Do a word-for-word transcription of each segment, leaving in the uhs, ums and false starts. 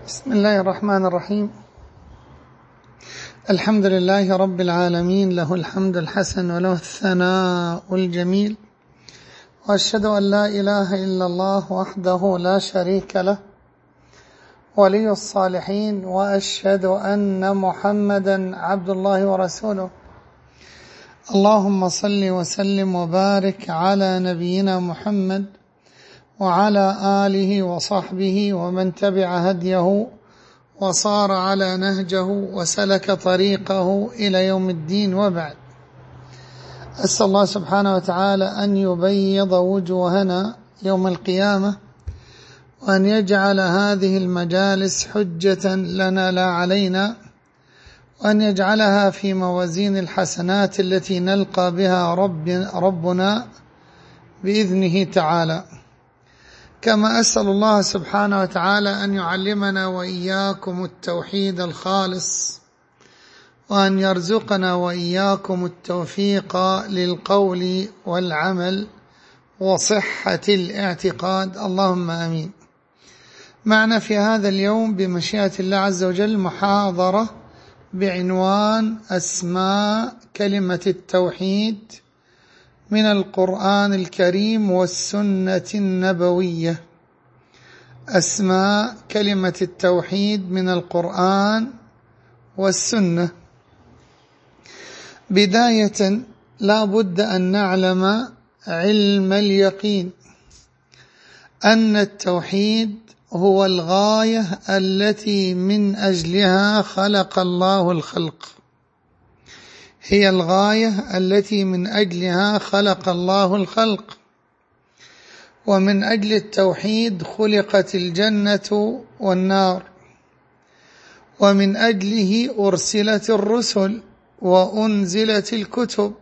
بسم الله الرحمن الرحيم. الحمد لله رب العالمين، له الحمد الحسن وله الثناء الجميل، وأشهد أن لا إله إلا الله وحده لا شريك له ولي الصالحين، وأشهد أن محمدا عبد الله ورسوله. اللهم صل وسلم وبارك على نبينا محمد وعلى آله وصحبه ومن تبع هديه وصار على نهجه وسلك طريقه إلى يوم الدين، وبعد. أسأل الله سبحانه وتعالى أن يبيض وجوهنا يوم القيامة، وأن يجعل هذه المجالس حجة لنا لا علينا، وأن يجعلها في موازين الحسنات التي نلقى بها رب ربنا بإذنه تعالى. كما أسأل الله سبحانه وتعالى أن يعلمنا وإياكم التوحيد الخالص، وأن يرزقنا وإياكم التوفيق للقول والعمل وصحة الاعتقاد، اللهم آمين. معنا في هذا اليوم بمشيئة الله عز وجل محاضرة بعنوان أسماء كلمة التوحيد من القرآن الكريم والسنة النبوية. أسماء كلمة التوحيد من القرآن والسنة. بداية لا بد أن نعلم علم اليقين أن التوحيد هو الغاية التي من أجلها خلق الله الخلق، هي الغاية التي من أجلها خلق الله الخلق، ومن أجل التوحيد خلقت الجنة والنار، ومن أجله أرسلت الرسل وأنزلت الكتب،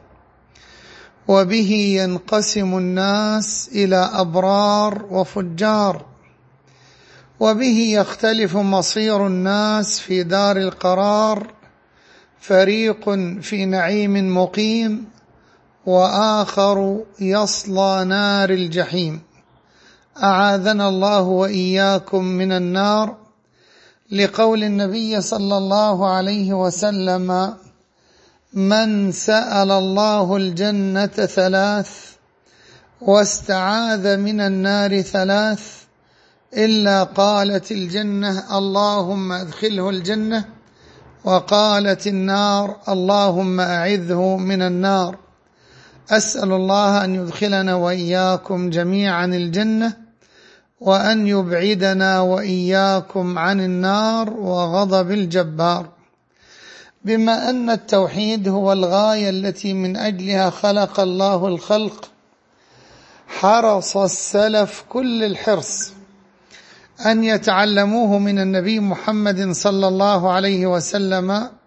وبه ينقسم الناس إلى أبرار وفجار، وبه يختلف مصير الناس في دار القرار، فريق في نعيم مقيم وآخر يصلى نار الجحيم. أعاذنا الله وإياكم من النار، لقول النبي صلى الله عليه وسلم: من سأل الله الجنة ثلاث واستعاذ من النار ثلاث إلا قالت الجنة اللهم أدخله الجنة، وقالت النار اللهم أعذه من النار. أسأل الله أن يدخلنا وإياكم جميعا الجنة، وأن يبعدنا وإياكم عن النار وغضب الجبار. بما أن التوحيد هو الغاية التي من أجلها خلق الله الخلق، حرص السلف كل الحرص أن يتعلموه من النبي محمد صلى الله عليه وسلم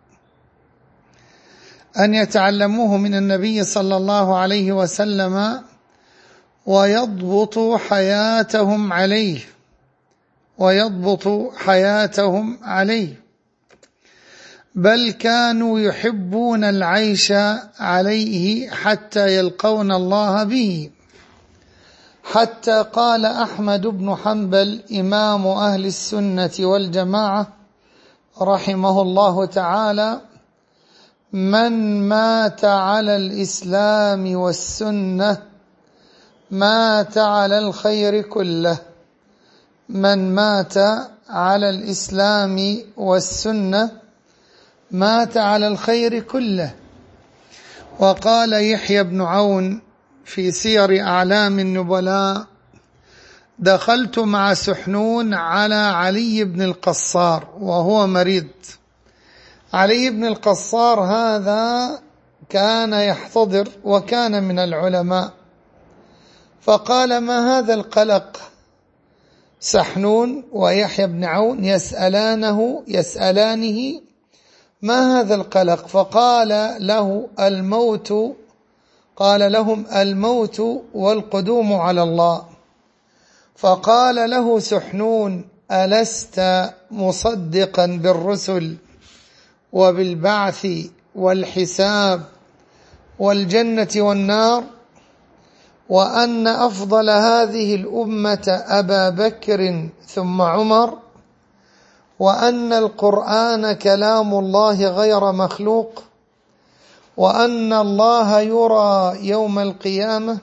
أن يتعلموه من النبي صلى الله عليه وسلم ويضبطوا حياتهم عليه ويضبطوا حياتهم عليه بل كانوا يحبون العيش عليه حتى يلقون الله به. حتى قال أحمد بن حنبل إمام أهل السنة والجماعة رحمه الله تعالى: من مات على الإسلام والسنة مات على الخير كله. من مات على الإسلام والسنة مات على الخير كله. وقال يحيى بن عون في سير أعلام النبلاء: دخلت مع سحنون على علي بن القصار وهو مريض. علي بن القصار هذا كان يحتضر وكان من العلماء، فقال: ما هذا القلق؟ سحنون ويحيى بن عون يسألانه يسألانه ما هذا القلق؟ فقال له: الموت قال لهم: الموت والقدوم على الله. فقال له سحنون: ألست مصدقا بالرسل وبالبعث والحساب والجنة والنار، وأن أفضل هذه الأمة أبا بكر ثم عمر، وأن القرآن كلام الله غير مخلوق، وأن الله يرى يوم القيامة،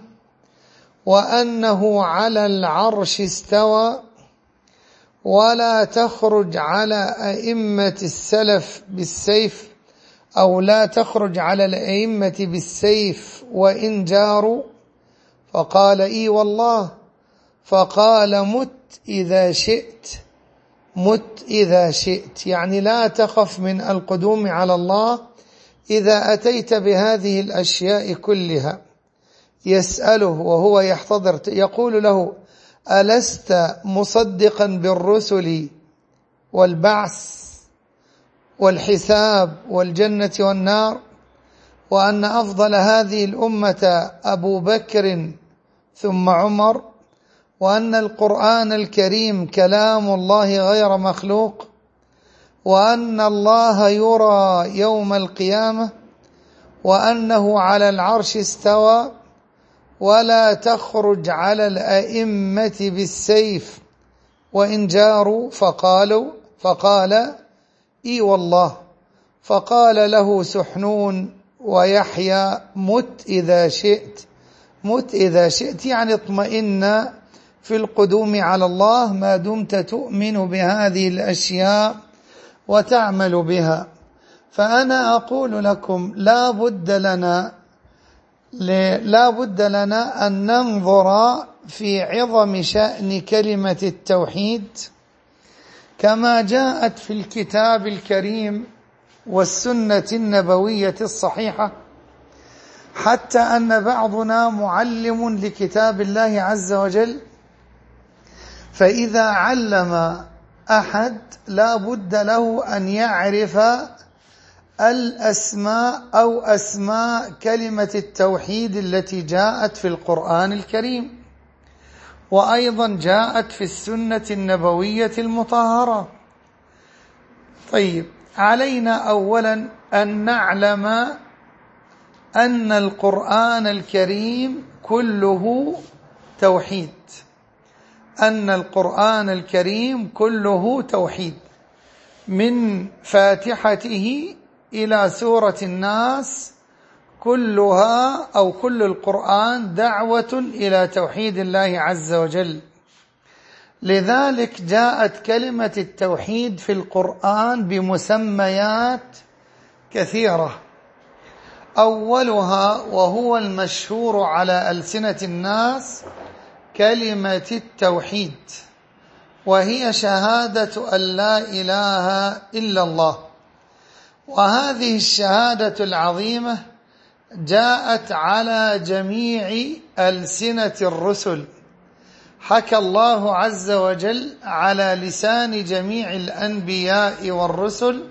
وأنه على العرش استوى، ولا تخرج على أئمة السلف بالسيف، أو لا تخرج على الأئمة بالسيف وإن جاروا. فقال إي والله. فقال مت إذا شئت، مت إذا شئت، يعني لا تخف من القدوم على الله إذا أتيت بهذه الأشياء كلها. يسأله وهو يحتضر، يقول له ألست مصدقا بالرسل والبعث والحساب والجنة والنار، وأن أفضل هذه الأمة أبو بكر ثم عمر، وأن القرآن الكريم كلام الله غير مخلوق، وأن الله يرى يوم القيامة، وأنه على العرش استوى، ولا تخرج على الأئمة بالسيف وإن جاروا. فقالوا فقال إي والله. فقال له سحنون ويحيى مت إذا شئت، مت إذا شئت، يعني اطمئن في القدوم على الله ما دمت تؤمن بهذه الأشياء وتعمل بها. فأنا أقول لكم لا بد لنا لا بد لنا أن ننظر في عظم شأن كلمة التوحيد كما جاءت في الكتاب الكريم والسنة النبوية الصحيحة، حتى أن بعضنا معلم لكتاب الله عز وجل، فإذا علم أحد لا بد له أن يعرف الأسماء أو أسماء كلمة التوحيد التي جاءت في القرآن الكريم، وأيضا جاءت في السنة النبوية المطهرة. طيب، علينا أولا أن نعلم أن القرآن الكريم كله توحيد، أن القرآن الكريم كله توحيد، من فاتحته إلى سورة الناس كلها أو كل القرآن دعوة إلى توحيد الله عز وجل. لذلك جاءت كلمة التوحيد في القرآن بمسميات كثيرة، أولها وهو المشهور على ألسنة الناس كلمة التوحيد، وهي شهادة أن لا إله إلا الله. وهذه الشهادة العظيمة جاءت على جميع ألسنة الرسل، حكى الله عز وجل على لسان جميع الأنبياء والرسل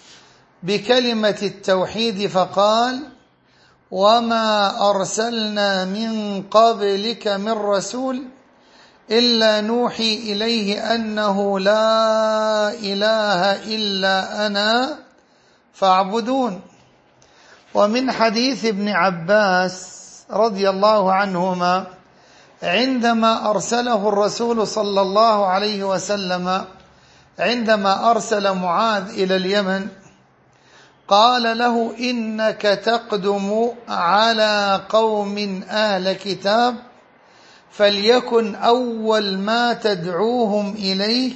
بكلمة التوحيد، فقال وما أرسلنا من قبلك من رسول إلا نوحي إليه أنه لا إله إلا أنا فاعبدون. ومن حديث ابن عباس رضي الله عنهما عندما أرسله الرسول صلى الله عليه وسلم، عندما أرسل معاذ إلى اليمن، قال له إنك تقدم على قوم أهل كتاب، فليكن أول ما تدعوهم إليه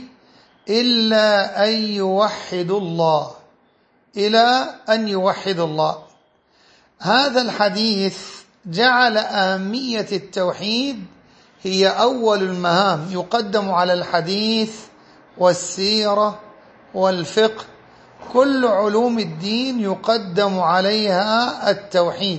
إلا أن يوحدوا الله، إلى أن يوحدوا الله. هذا الحديث جعل أهمية التوحيد هي أول المهام، يقدم على الحديث والسيرة والفقه، كل علوم الدين يقدم عليها التوحيد.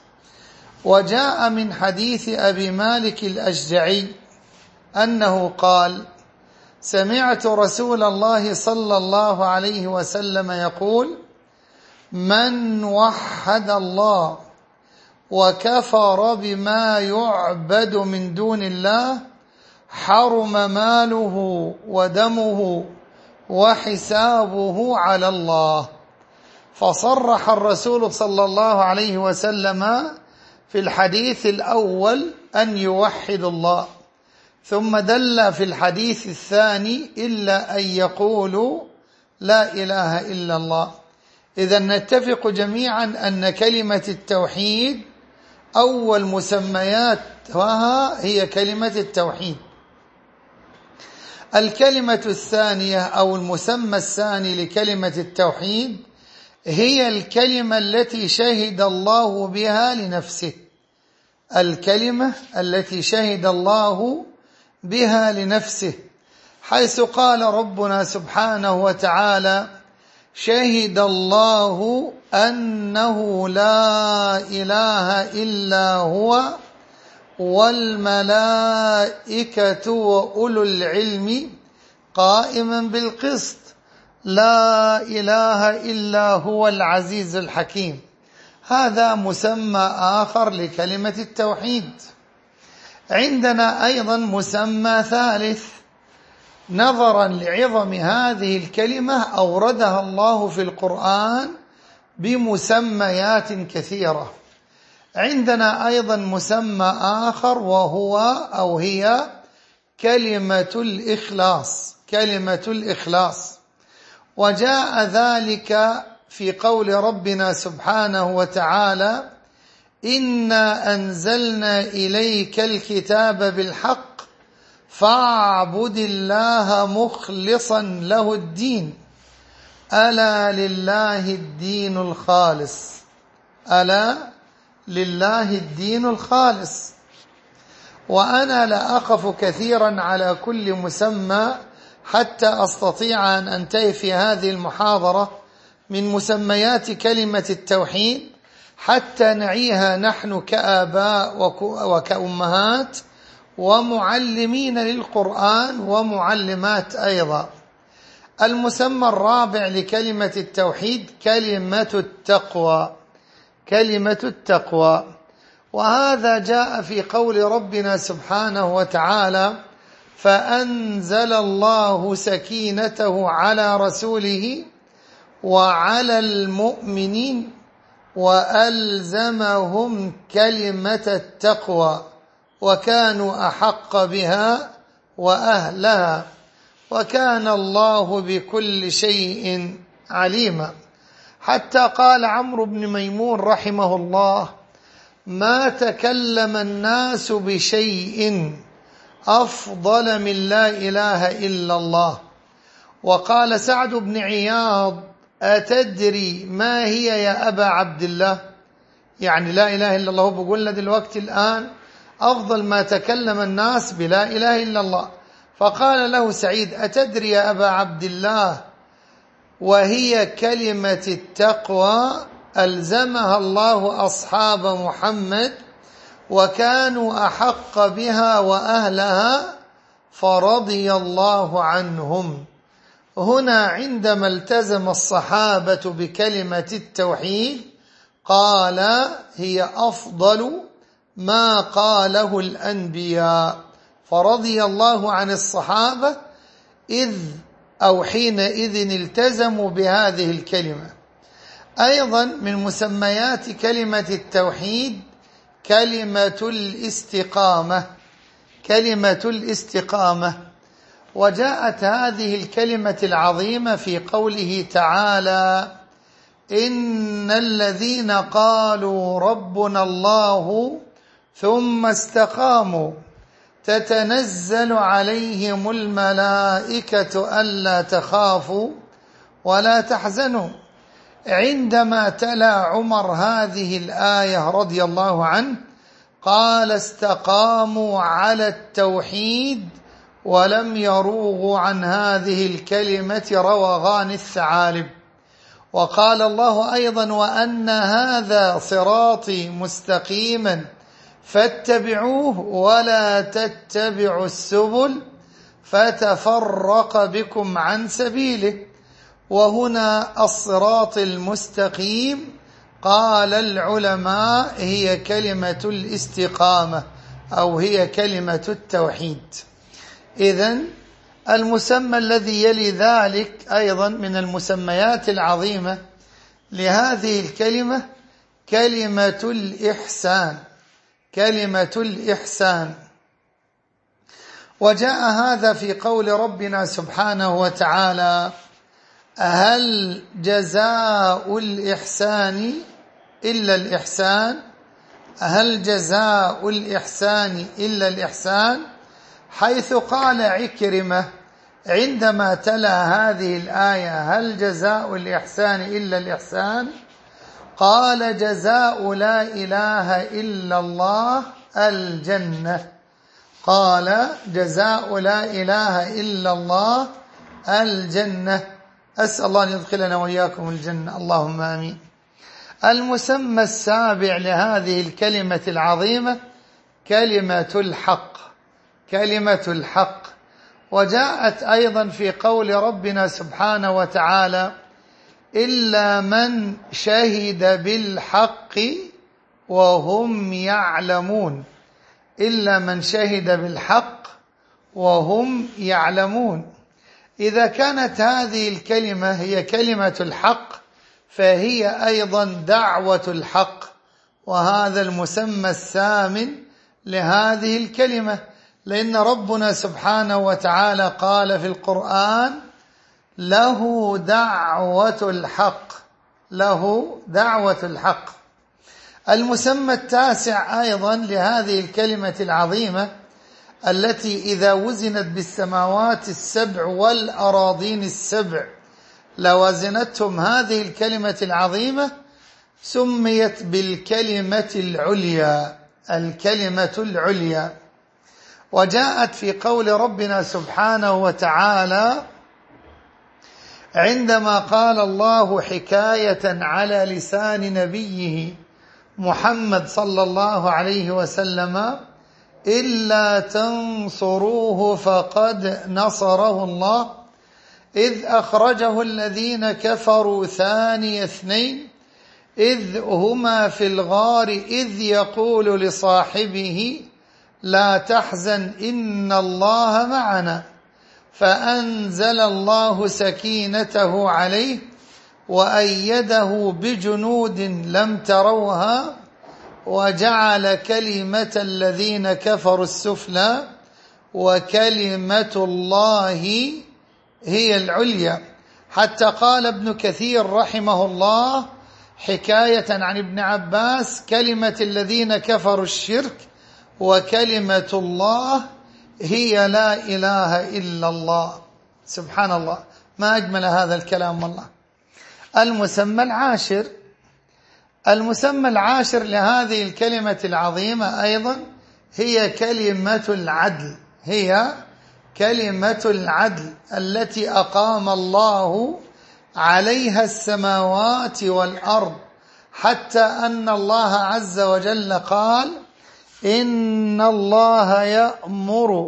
وجاء من حديث أبي مالك الأشجعي أنه قال سمعت رسول الله صلى الله عليه وسلم يقول من وحد الله وكفر بما يعبد من دون الله حرم ماله ودمه وحسابه على الله. فصرح الرسول صلى الله عليه وسلم في الحديث الأول أن يوحد الله، ثم دل في الحديث الثاني إلا أن يقولوا لا إله إلا الله. إذا نتفق جميعا أن كلمة التوحيد أول مسمياتها هي كلمة التوحيد. الكلمة الثانية أو المسمى الثاني لكلمة التوحيد هي الكلمة التي شهد الله بها لنفسه، الكلمة التي شهد الله بها لنفسه، حيث قال ربنا سبحانه وتعالى: شهد الله أنه لا إله إلا هو والملائكة وأولو العلم قائما بالقسط لا إله إلا هو العزيز الحكيم. هذا مسمى آخر لكلمة التوحيد. عندنا أيضا مسمى ثالث نظرا لعظم هذه الكلمة أوردها الله في القرآن بمسميات كثيرة. عندنا أيضا مسمى آخر وهو أو هي كلمة الإخلاص، كلمة الإخلاص، وجاء ذلك في قول ربنا سبحانه وتعالى: إنا أنزلنا إليك الكتاب بالحق فاعبد الله مخلصا له الدين ألا لله الدين الخالص، ألا لله الدين الخالص. وأنا لا أقف كثيرا على كل مسمى حتى أستطيع أن أنتهي في هذه المحاضرة من مسميات كلمة التوحيد حتى نعيها نحن كآباء وكأمهات ومعلمين للقرآن ومعلمات أيضا. المسمى الرابع لكلمة التوحيد كلمة التقوى، كلمة التقوى، وهذا جاء في قول ربنا سبحانه وتعالى: فأنزل الله سكينته على رسوله وعلى المؤمنين وألزمهم كلمة التقوى وكانوا أحق بها وأهلها وكان الله بكل شيء عليما. حتى قال عمرو بن ميمون رحمه الله: ما تكلم الناس بشيء أفضل من لا إله إلا الله. وقال سعد بن عياض: أتدري ما هي يا أبا عبد الله؟ يعني لا إله إلا الله بقول دلوقتي الآن أفضل ما تكلم الناس بلا إله إلا الله. فقال له سعيد: أتدري يا أبا عبد الله وهي كلمة التقوى ألزمها الله أصحاب محمد وكانوا أحق بها وأهلها فرضي الله عنهم. هنا عندما التزم الصحابة بكلمة التوحيد قال هي أفضل ما قاله الأنبياء، فرضي الله عن الصحابة إذ أو حينئذ التزموا بهذه الكلمة. أيضا من مسميات كلمة التوحيد كلمة الاستقامة، كلمة الاستقامة، وجاءت هذه الكلمة العظيمة في قوله تعالى: إن الذين قالوا ربنا الله ثم استقاموا تتنزل عليهم الملائكة ألا تخافوا ولا تحزنوا. عندما تلا عمر هذه الآية رضي الله عنه قال: استقاموا على التوحيد ولم يروغوا عن هذه الكلمة روغان الثعالب. وقال الله أيضا: وأن هذا صراطي مستقيما فاتبعوه ولا تتبعوا السبل فتفرق بكم عن سبيله. وهنا الصراط المستقيم قال العلماء هي كلمة الاستقامة أو هي كلمة التوحيد. إذن المسمى الذي يلي ذلك أيضا من المسميات العظيمة لهذه الكلمة كلمة الإحسان، كلمة الإحسان. وجاء هذا في قول ربنا سبحانه وتعالى: هل جزاء الإحسان إلا الإحسان هل جزاء الإحسان إلا الإحسان حيث قال عكرمة عندما تلا هذه الآية هل جزاء الإحسان إلا الإحسان قال جزاء لا إله إلا الله الجنة قال جزاء لا إله إلا الله الجنة. أسأل الله أن يدخلنا وإياكم الجنة، اللهم آمين. المسمى السابع لهذه الكلمة العظيمة كلمة الحق كلمة الحق وجاءت أيضا في قول ربنا سبحانه وتعالى إلا من شهد بالحق وهم يعلمون إلا من شهد بالحق وهم يعلمون. إذا كانت هذه الكلمة هي كلمة الحق فهي أيضا دعوة الحق، وهذا المسمى الثامن لهذه الكلمة، لأن ربنا سبحانه وتعالى قال في القرآن له دعوة الحق له دعوة الحق. المسمى التاسع أيضا لهذه الكلمة العظيمة التي إذا وزنت بالسماوات السبع والأراضين السبع لوازنتهم هذه الكلمة العظيمة سميت بالكلمة العليا الكلمة العليا. وجاءت في قول ربنا سبحانه وتعالى عندما قال الله حكاية على لسان نبيه محمد صلى الله عليه وسلم إلا تنصروه فقد نصره الله إذ أخرجه الذين كفروا ثاني اثنين إذ هما في الغار إذ يقول لصاحبه لا تحزن إن الله معنا فأنزل الله سكينته عليه وأيده بجنود لم تروها وجعل كلمة الذين كفروا السفلى وكلمة الله هي العليا. حتى قال ابن كثير رحمه الله حكاية عن ابن عباس كلمة الذين كفروا الشرك وكلمة الله هي لا إله إلا الله. سبحان الله، ما أجمل هذا الكلام والله. المسمى العاشر المسمى العاشر لهذه الكلمة العظيمة أيضا هي كلمة العدل هي كلمة العدل التي أقام الله عليها السماوات والأرض، حتى أن الله عز وجل قال إن الله يأمر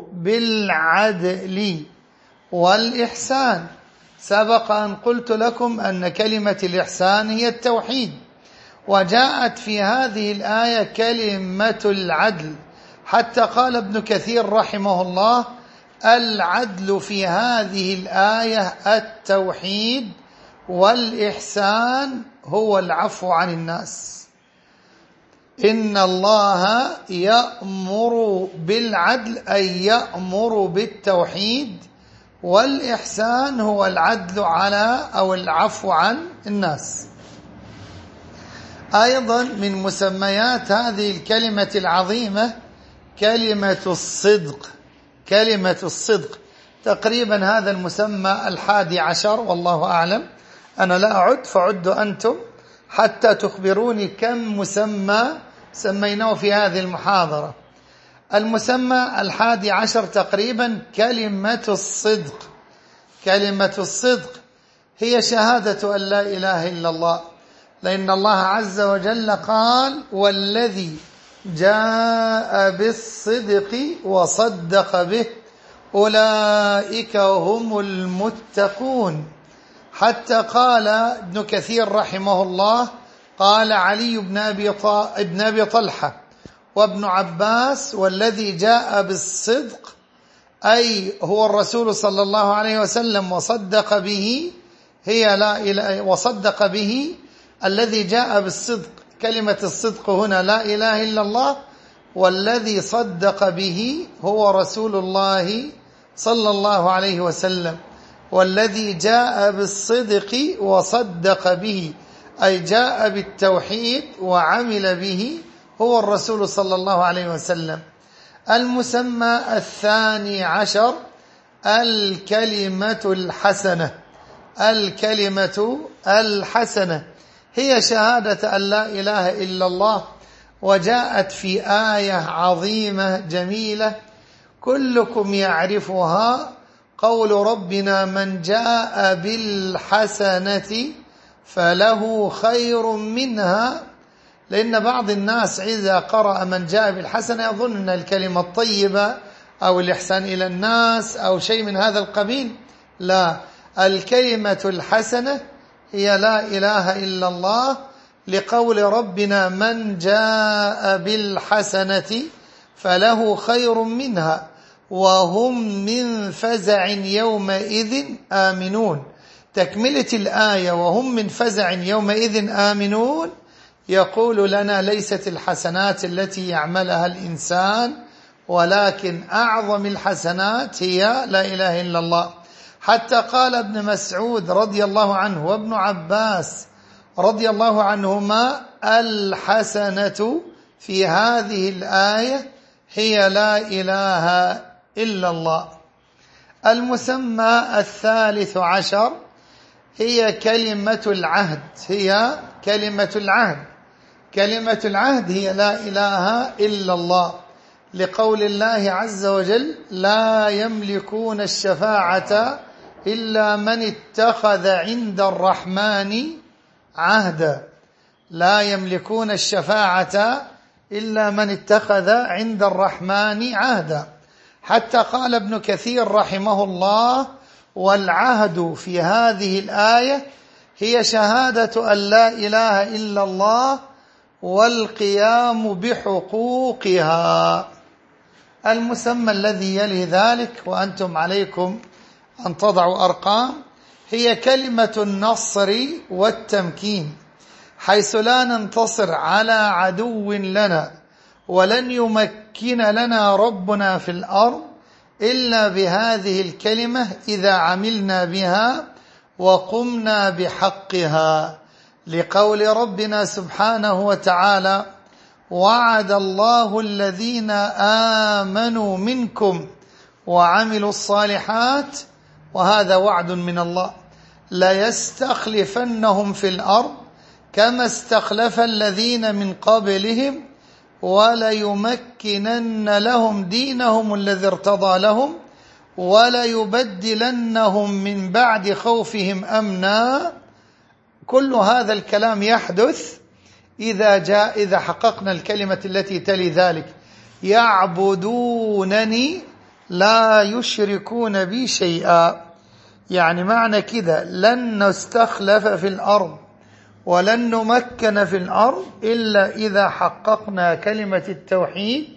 بالعدل والإحسان. سبق أن قلت لكم أن كلمة الإحسان هي التوحيد، وجاءت في هذه الآية كلمة العدل، حتى قال ابن كثير رحمه الله العدل في هذه الآية التوحيد والإحسان هو العفو عن الناس. إن الله يأمر بالعدل أي يأمر بالتوحيد، والإحسان هو العدل على أو العفو عن الناس. أيضا من مسميات هذه الكلمة العظيمة كلمة الصدق كلمة الصدق تقريبا هذا المسمى الحادي عشر والله أعلم، أنا لا أعد فعدوا أنتم حتى تخبروني كم مسمى سميناه في هذه المحاضرة. المسمى الحادي عشر تقريبا كلمة الصدق كلمة الصدق هي شهادة أن لا إله إلا الله، لأن الله عز وجل قال والذي جاء بالصدق وصدق به أولئك هم المتقون. حتى قال ابن كثير رحمه الله قال علي بن أبي, ابن أبي طلحة وابن عباس والذي جاء بالصدق أي هو الرسول صلى الله عليه وسلم وصدق به هي لا إله وصدق به الذي جاء بالصدق. كلمة الصدق هنا لا إله إلا الله، والذي صدق به هو رسول الله صلى الله عليه وسلم. والذي جاء بالصدق وصدق به، أي جاء بالتوحيد وعمل به، هو الرسول صلى الله عليه وسلم. المسمى الثاني عشر الكلمة الحسنة. الكلمة الحسنة هي شهادة أن لا إله إلا الله، وجاءت في آية عظيمة جميلة كلكم يعرفها، قول ربنا من جاء بالحسنة فله خير منها. لأن بعض الناس إذا قرأ من جاء بالحسنة يظن أن الكلمة الطيبة أو الإحسان إلى الناس أو شيء من هذا القبيل. لا، الكلمة الحسنة هي لا إله إلا الله، لقول ربنا من جاء بالحسنة فله خير منها وهم من فزع يومئذ آمنون. تكملة الآية وهم من فزع يومئذ آمنون يقول لنا ليست الحسنات التي يعملها الإنسان، ولكن أعظم الحسنات هي لا إله إلا الله. حتى قال ابن مسعود رضي الله عنه وابن عباس رضي الله عنهما الحسنة في هذه الآية هي لا إله إلا الله. المسمى الثالث عشر هي كلمة العهد. هي كلمة العهد. كلمة العهد هي لا إله إلا الله، لقول الله عز وجل لا يملكون الشفاعة إلا من اتخذ عند الرحمن عهدا. لا يملكون الشفاعة إلا من اتخذ عند الرحمن عهدا. حتى قال ابن كثير رحمه الله والعهد في هذه الآية هي شهادة أن لا إله إلا الله والقيام بحقوقها. المسمى الذي يلي ذلك وأنتم عليكم أن تضعوا أرقام هي كلمة النصر والتمكين، حيث لا ننتصر على عدو لنا ولن يمكن لنا ربنا في الأرض إلا بهذه الكلمة إذا عملنا بها وقمنا بحقها، لقول ربنا سبحانه وتعالى وعد الله الذين آمنوا منكم وعملوا الصالحات، وهذا وعد من الله، ليستخلفنهم في الأرض كما استخلف الذين من قبلهم وليمكنن لهم دينهم الذي ارتضى لهم وليبدلنهم من بعد خوفهم أمنا. كل هذا الكلام يحدث إذا جاء إذا حققنا الكلمة التي تلي ذلك يعبدونني لا يشركون بي شيئا. يعني معنى كده لن نستخلف في الأرض ولن نمكن في الأرض إلا إذا حققنا كلمة التوحيد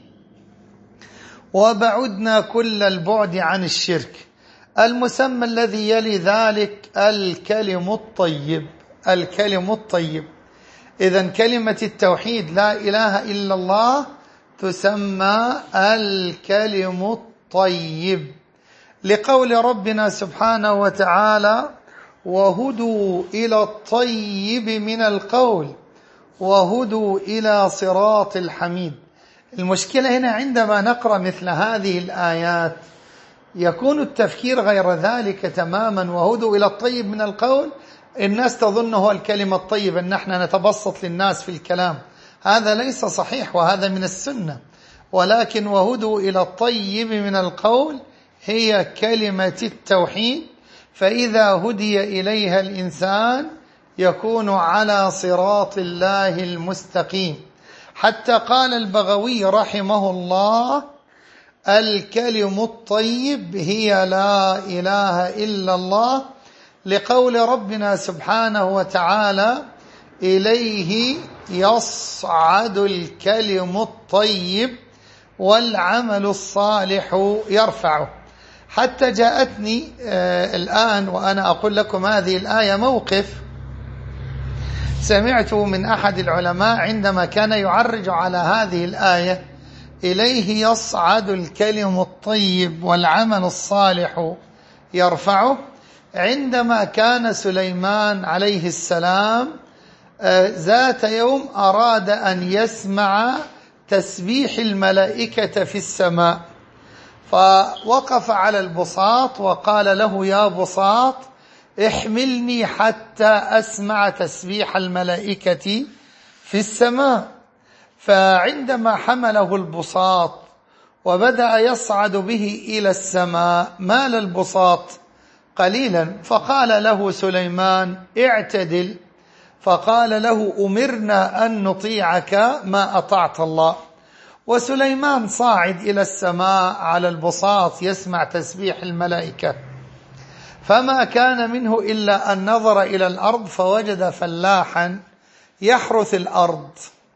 وبعدنا كل البعد عن الشرك. المسمى الذي يلي ذلك الكلم الطيب. الكلم الطيب. إذن كلمة التوحيد لا إله إلا الله تسمى الكلم الطيب، لقول ربنا سبحانه وتعالى وهدوا إلى الطيب من القول وهدوا إلى صراط الحميد. المشكلة هنا عندما نقرأ مثل هذه الآيات يكون التفكير غير ذلك تماما. وهدوا إلى الطيب من القول، الناس تظنه الكلمة الطيبة أن نحن نتبسط للناس في الكلام، هذا ليس صحيح وهذا من السنة. ولكن وهدوا إلى الطيب من القول هي كلمة التوحيد، فإذا هدي إليها الإنسان يكون على صراط الله المستقيم. حتى قال البغوي رحمه الله الكلم الطيب هي لا إله إلا الله، لقول ربنا سبحانه وتعالى إليه يصعد الكلم الطيب والعمل الصالح يرفعه. حتى جاءتني آه الآن وأنا أقول لكم هذه الآية موقف سمعت من أحد العلماء عندما كان يعرج على هذه الآية إليه يصعد الكلم الطيب والعمل الصالح يرفعه، عندما كان سليمان عليه السلام ذات يوم أراد أن يسمع تسبيح الملائكة في السماء، فوقف على البساط وقال له: يا بساط احملني حتى أسمع تسبيح الملائكة في السماء. فعندما حمله البساط وبدأ يصعد به إلى السماء مال البساط قليلا، فقال له سليمان: اعتدل. فقال له: أمرنا أن نطيعك ما أطعت الله. وسليمان صاعد إلى السماء على البساط يسمع تسبيح الملائكة، فما كان منه إلا أن نظر إلى الأرض فوجد فلاحا يحرث الأرض،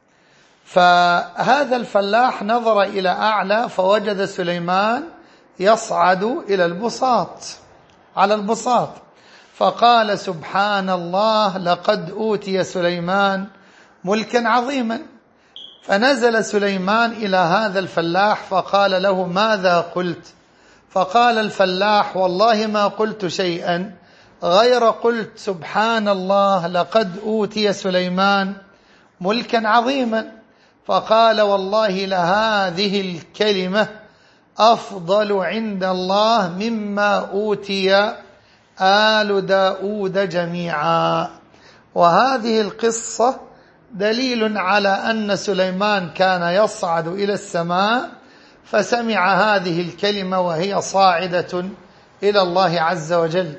فهذا الفلاح نظر إلى أعلى فوجد سليمان يصعد إلى البساط على البساط، فقال: سبحان الله، لقد أوتي سليمان ملكا عظيما. فنزل سليمان إلى هذا الفلاح فقال له: ماذا قلت؟ فقال الفلاح: والله ما قلت شيئا غير قلت سبحان الله، لقد أوتي سليمان ملكا عظيما. فقال: والله لهذه الكلمة أفضل عند الله مما أوتي آل داود جميعا. وهذه القصة دليل على أن سليمان كان يصعد إلى السماء فسمع هذه الكلمة وهي صاعدة إلى الله عز وجل.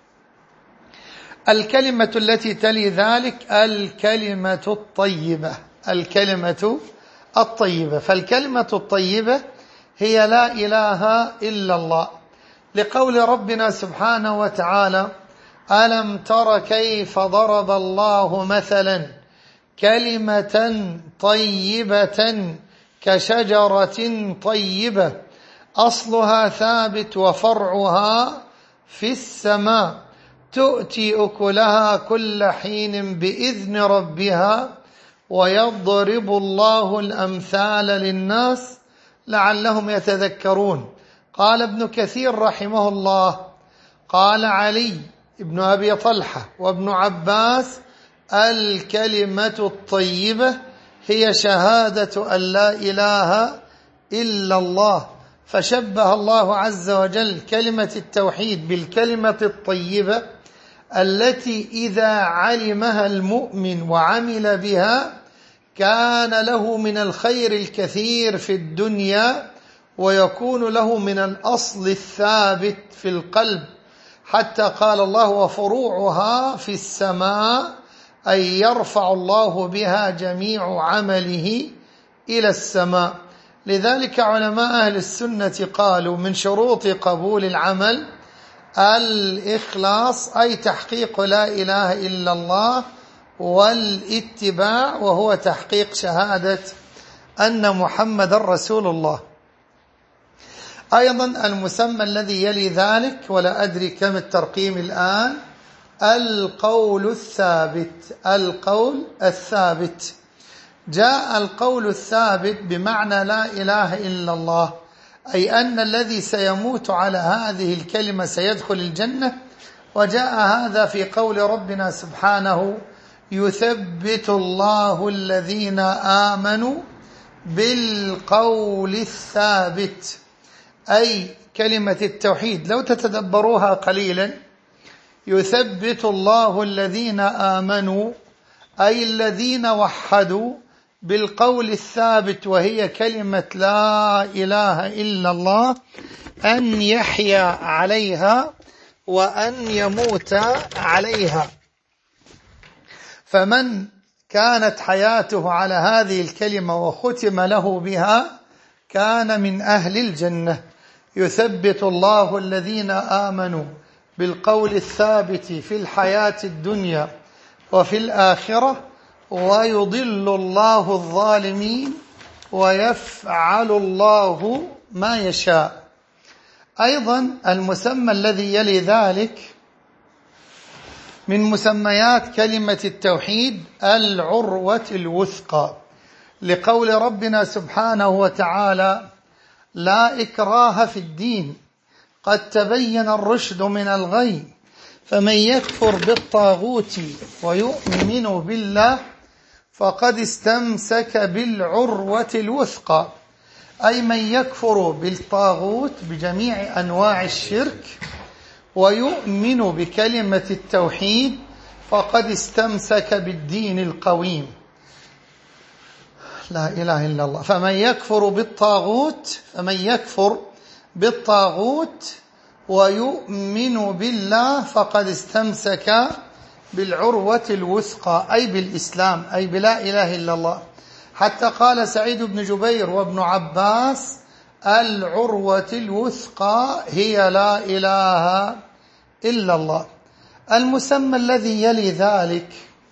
الكلمة التي تلي ذلك الكلمة الطيبة، الكلمة الطيبة. فالكلمة الطيبة هي لا إله إلا الله، لقول ربنا سبحانه وتعالى: ألم تر كيف ضرب الله مثلا كلمة طيبة كشجرة طيبة أصلها ثابت وفرعها في السماء تؤتي أكلها كل حين بإذن ربها ويضرب الله الأمثال للناس لعلهم يتذكرون. قال ابن كثير رحمه الله: قال علي ابن أبي طلحة وابن عباس: الكلمة الطيبة هي شهادة أن لا إله إلا الله. فشبه الله عز وجل كلمة التوحيد بالكلمة الطيبة التي إذا علمها المؤمن وعمل بها كان له من الخير الكثير في الدنيا ويكون له من الأصل الثابت في القلب، حتى قال الله: وفروعها في السماء، أي يرفع الله بها جميع عمله إلى السماء. لذلك علماء أهل السنة قالوا: من شروط قبول العمل الإخلاص، أي تحقيق لا إله إلا الله، والاتباع وهو تحقيق شهادة أن محمد رسول الله. أيضا المسمى الذي يلي ذلك، ولا أدري كم الترقيم الآن، القول الثابت. القول الثابت جاء القول الثابت بمعنى لا إله إلا الله، أي أن الذي سيموت على هذه الكلمة سيدخل الجنة. وجاء هذا في قول ربنا سبحانه: يثبت الله الذين آمنوا بالقول الثابت، أي كلمة التوحيد. لو تتدبروها قليلا: يثبت الله الذين آمنوا أي الذين وحدوا بالقول الثابت، وهي كلمة لا إله إلا الله، أن يحيا عليها وأن يموت عليها. فمن كانت حياته على هذه الكلمة وختم له بها كان من أهل الجنة. يثبت الله الذين آمنوا بالقول الثابت في الحياة الدنيا وفي الآخرة، ويضل الله الظالمين ويفعل الله ما يشاء. أيضا المسمى الذي يلي ذلك من مسميات كلمة التوحيد العروة الوثقى، لقول ربنا سبحانه وتعالى: لا إكراه في الدين قد تبين الرشد من الغي فمن يكفر بالطاغوت ويؤمن بالله فقد استمسك بالعروة الوثقى، أي من يكفر بالطاغوت بجميع أنواع الشرك ويؤمن بكلمة التوحيد فقد استمسك بالدين القويم. لا إله إلا الله. فمن يكفر بالطاغوت فمن يكفر بالطاغوت ويؤمن بالله فقد استمسك بالعروة الوثقى، أي بالإسلام، أي بلا إله إلا الله. حتى قال سعيد بن جبير وابن عباس: العروة الوثقى هي لا إله إلا الله. المسمى الذي يلي ذلك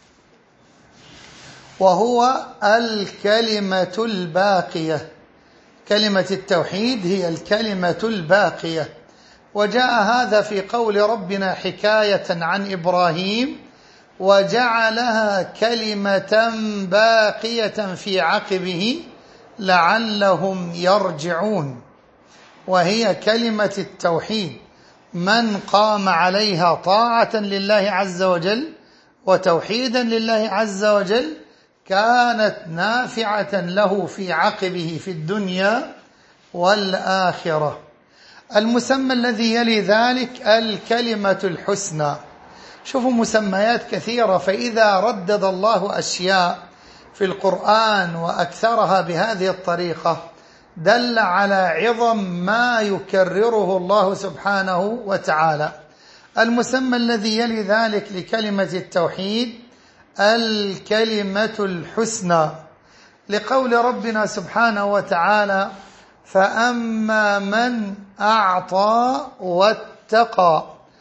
وهو الكلمة الباقية. كلمة التوحيد هي الكلمة الباقية، وجاء هذا في قول ربنا حكاية عن إبراهيم: وجعلها كلمة باقية في عقبه لعلهم يرجعون. وهي كلمة التوحيد، من قام عليها طاعة لله عز وجل وتوحيدا لله عز وجل كانت نافعة له في عقبه في الدنيا والآخرة. المسمى الذي يلي ذلك الكلمة الحسنى. شوفوا مسميات كثيرة، فإذا ردد الله أشياء في القرآن وأكثرها بهذه الطريقة دل على عظم ما يكرره الله سبحانه وتعالى. المسمى الذي يلي ذلك لكلمة التوحيد الكلمة الحسنى، لقول ربنا سبحانه وتعالى: فأما من أعطى واتقى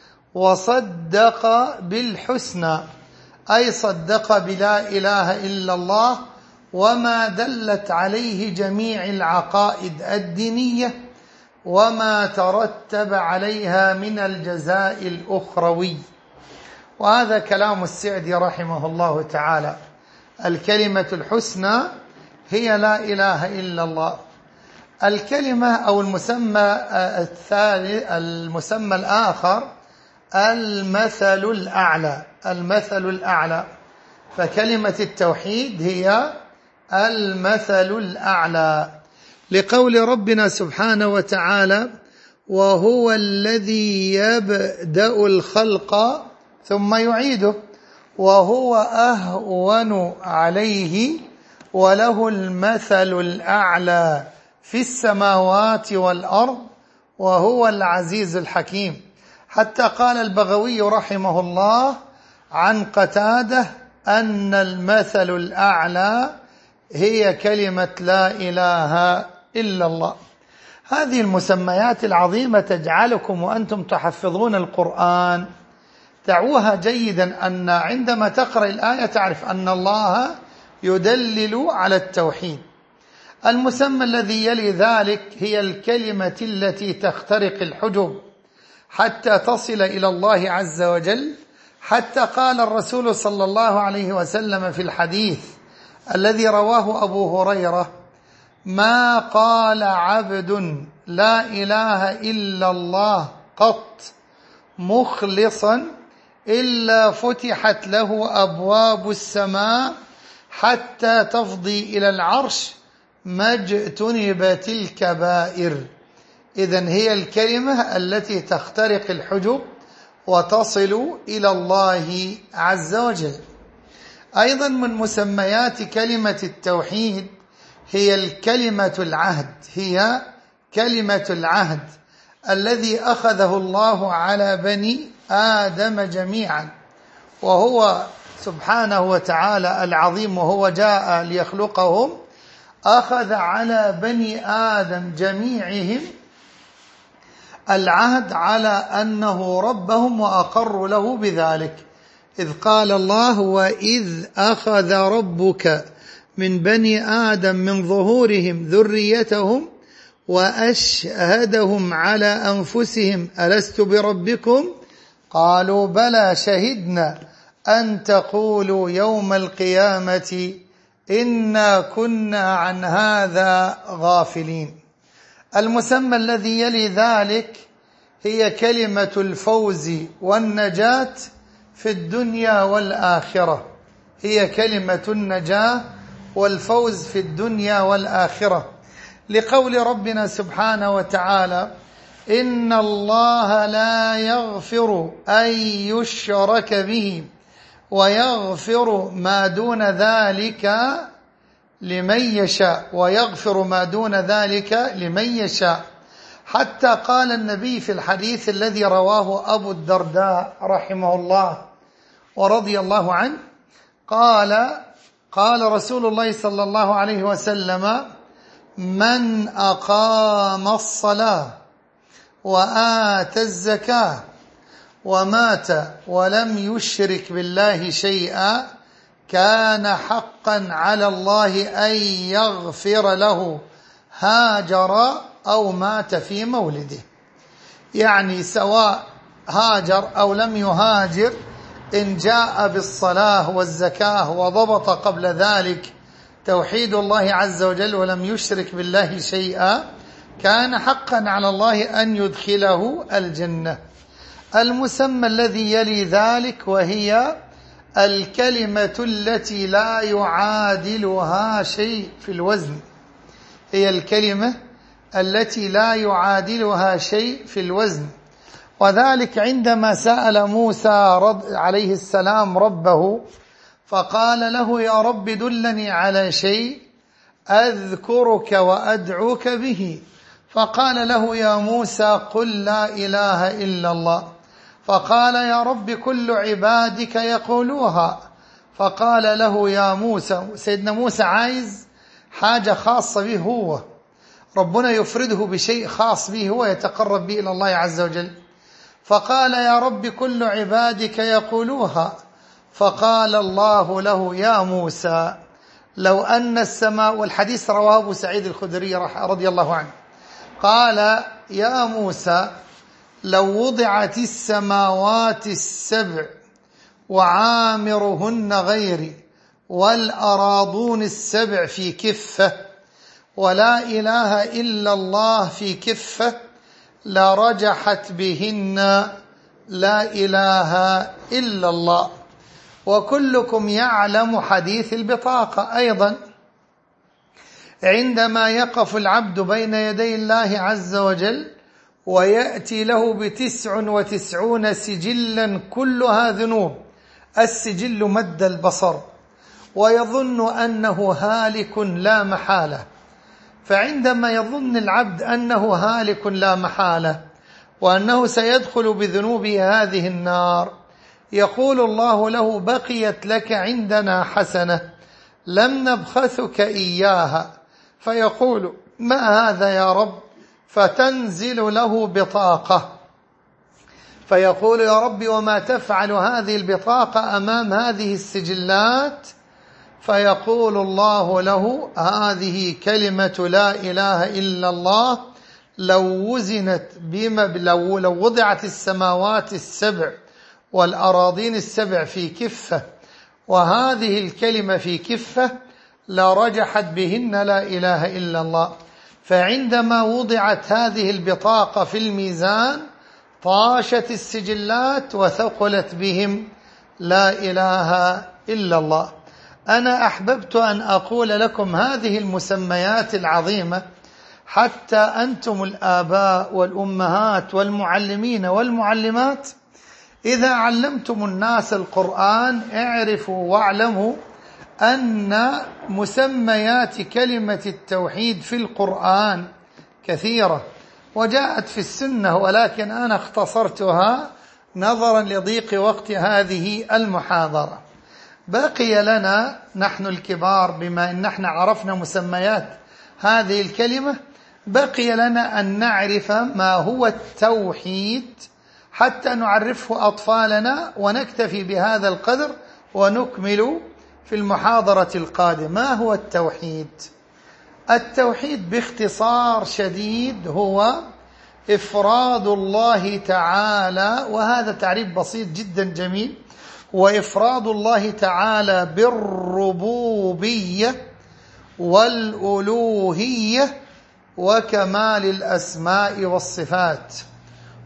وصدق بالحسنى، أي صدق بلا إله إلا الله وما دلت عليه جميع العقائد الدينية وما ترتب عليها من الجزاء الأخروي. وهذا كلام السعدي رحمه الله تعالى. الكلمة الحسنى هي لا إله إلا الله. الكلمة أو المسمى الثالث المسمى الآخر المثل الأعلى. المثل الأعلى، فكلمة التوحيد هي المثل الأعلى، لقول ربنا سبحانه وتعالى: وهو الذي يبدأ الخلق ثم يعيده وهو أهون عليه وله المثل الأعلى في السماوات والأرض وهو العزيز الحكيم. حتى قال البغوي رحمه الله عن قتادة أن المثل الأعلى هي كلمة لا إله إلا الله. هذه المسميات العظيمة تجعلكم وأنتم تحفظون القرآن تعوها جيدا، أن عندما تقرأ الآية تعرف أن الله يدلل على التوحيد. المسمى الذي يلي ذلك هي الكلمة التي تخترق الحجب حتى تصل إلى الله عز وجل. حتى قال الرسول صلى الله عليه وسلم في الحديث الذي رواه أبو هريرة: ما قال عبد لا إله إلا الله قط مخلصا إلا فتحت له أبواب السماء حتى تفضي إلى العرش ما اجتنبت الكبائر. إذن هي الكلمة التي تخترق الحجب وتصل إلى الله عز وجل. أيضا من مسميات كلمة التوحيد هي الكلمة العهد. هي كلمة العهد الذي أخذه الله على بني آدم جميعا، وهو سبحانه وتعالى العظيم وهو جاء ليخلقهم أخذ على بني آدم جميعهم العهد على أنه ربهم وأقروا له بذلك، إذ قال الله: وإذ أخذ ربك من بني آدم من ظهورهم ذريتهم وأشهدهم على أنفسهم ألست بربكم قالوا بلى شهدنا أن تقولوا يوم القيامة إنا كنا عن هذا غافلين. المسمى الذي يلي ذلك هي كلمة الفوز والنجاة في الدنيا والآخرة، هي كلمة النجاة والفوز في الدنيا والآخرة، لقول ربنا سبحانه وتعالى: إن الله لا يغفر أن يشرك به ويغفر ما دون ذلك لمن يشاء، ويغفر ما دون ذلك لمن يشاء. حتى قال النبي في الحديث الذي رواه أبو الدرداء رحمه الله ورضي الله عنه، قال قال رسول الله صلى الله عليه وسلم: من أقام الصلاة وآتى الزكاة ومات ولم يشرك بالله شيئا كان حقا على الله أن يغفر له هاجر أو مات في مولده. يعني سواء هاجر أو لم يهاجر، إن جاء بالصلاة والزكاة وضبط قبل ذلك توحيد الله عز وجل ولم يشرك بالله شيئا، كان حقا على الله أن يدخله الجنة. المسمى الذي يلي ذلك وهي الكلمة التي لا يعادلها شيء في الوزن، هي الكلمة التي لا يعادلها شيء في الوزن. وذلك عندما سأل موسى عليه السلام ربه فقال له: يا رب دلني على شيء أذكرك وأدعوك به، فقال له: يا موسى قل لا إله إلا الله، فقال: يا رب كل عبادك يقولوها، فقال له: يا موسى، سيدنا موسى عايز حاجة خاصة به، هو ربنا يفرده بشيء خاص به هو يتقرب به إلى الله عز وجل، فقال: يا رب كل عبادك يقولوها، فقال الله له: يا موسى لو أن السماء، والحديث رواه أبو سعيد الخدري رضي الله عنه، قال: يا موسى لو وضعت السماوات السبع وعامرهن غيري والأراضون السبع في كفة ولا إله إلا الله في كفة لرجحت بهن لا إله إلا الله. وكلكم يعلم حديث البطاقة أيضا، عندما يقف العبد بين يدي الله عز وجل ويأتي له بتسع وتسعون سجلا كلها ذنوب، السجل مد البصر، ويظن أنه هالك لا محالة. فعندما يظن العبد أنه هالك لا محالة وأنه سيدخل بذنوبه هذه النار، يقول الله له: بقيت لك عندنا حسنة لم نبخثك إياها، فيقول: ما هذا يا رب؟ فتنزل له بطاقة، فيقول: يا رب وما تفعل هذه البطاقة أمام هذه السجلات؟ فيقول الله له: هذه كلمة لا إله إلا الله لو وزنت بما لو, لو وضعت السماوات السبع والأراضين السبع في كفة وهذه الكلمة في كفة لرجحت بهن لا إله إلا الله. فعندما وضعت هذه البطاقة في الميزان طاشت السجلات وثقلت بهم لا إله إلا الله. أنا أحببت أن أقول لكم هذه المسميات العظيمة حتى أنتم الآباء والأمهات والمعلمين والمعلمات إذا علمتم الناس القرآن اعرفوا واعلموا أن مسميات كلمة التوحيد في القرآن كثيرة وجاءت في السنة، ولكن أنا اختصرتها نظرا لضيق وقت هذه المحاضرة. بقي لنا نحن الكبار، بما أن نحن عرفنا مسميات هذه الكلمة، بقي لنا أن نعرف ما هو التوحيد حتى نعرفه أطفالنا، ونكتفي بهذا القدر ونكمل في المحاضرة القادمة. ما هو التوحيد؟ التوحيد باختصار شديد هو إفراد الله تعالى، وهذا تعريف بسيط جدا جميل، وإفراد الله تعالى بالربوبية والألوهية وكمال الأسماء والصفات.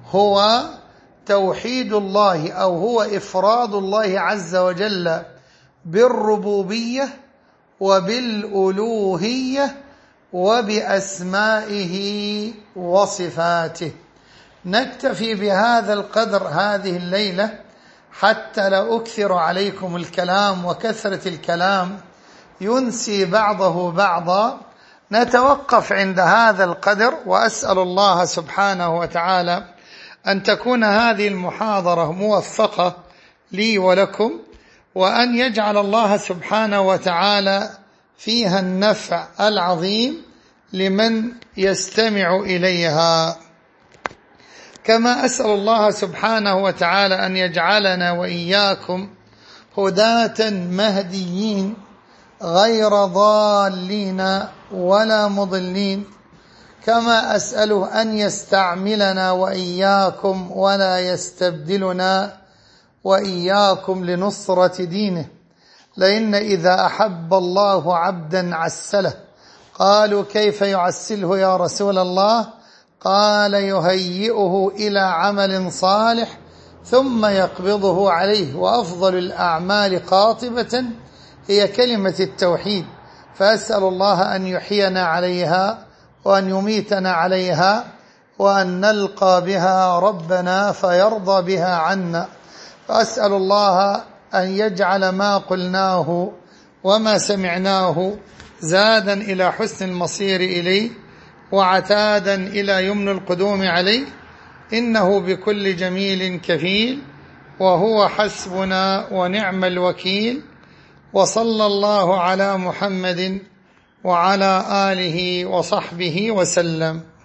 هو توحيد الله أو هو إفراد الله عز وجل بالربوبية وبالألوهية وبأسمائه وصفاته. نكتفي بهذا القدر هذه الليلة حتى لا أكثر عليكم الكلام، وكثرة الكلام ينسي بعضه بعضا. نتوقف عند هذا القدر، وأسأل الله سبحانه وتعالى أن تكون هذه المحاضرة موفقة لي ولكم، وأن يجعل الله سبحانه وتعالى فيها النفع العظيم لمن يستمع إليها. كما أسأل الله سبحانه وتعالى أن يجعلنا وإياكم هداة مهديين غير ضالين ولا مضلين. كما أسأله أن يستعملنا وإياكم ولا يستبدلنا وإياكم لنصرة دينه. لأن إذا أحب الله عبدا عسله. قالوا كيف يعسله يا رسول الله؟ قال يهيئه إلى عمل صالح ثم يقبضه عليه. وأفضل الأعمال قاطبة هي كلمة التوحيد، فأسأل الله أن يحيينا عليها وأن يميتنا عليها، وأن نلقى بها ربنا فيرضى بها عنا. فأسأل الله أن يجعل ما قلناه وما سمعناه زادا إلى حسن المصير إليه، وعتادا إلى يمن القدوم عليه، إنه بكل جميل كفيل، وهو حسبنا ونعم الوكيل. وصلى الله على محمد وعلى آله وصحبه وسلم.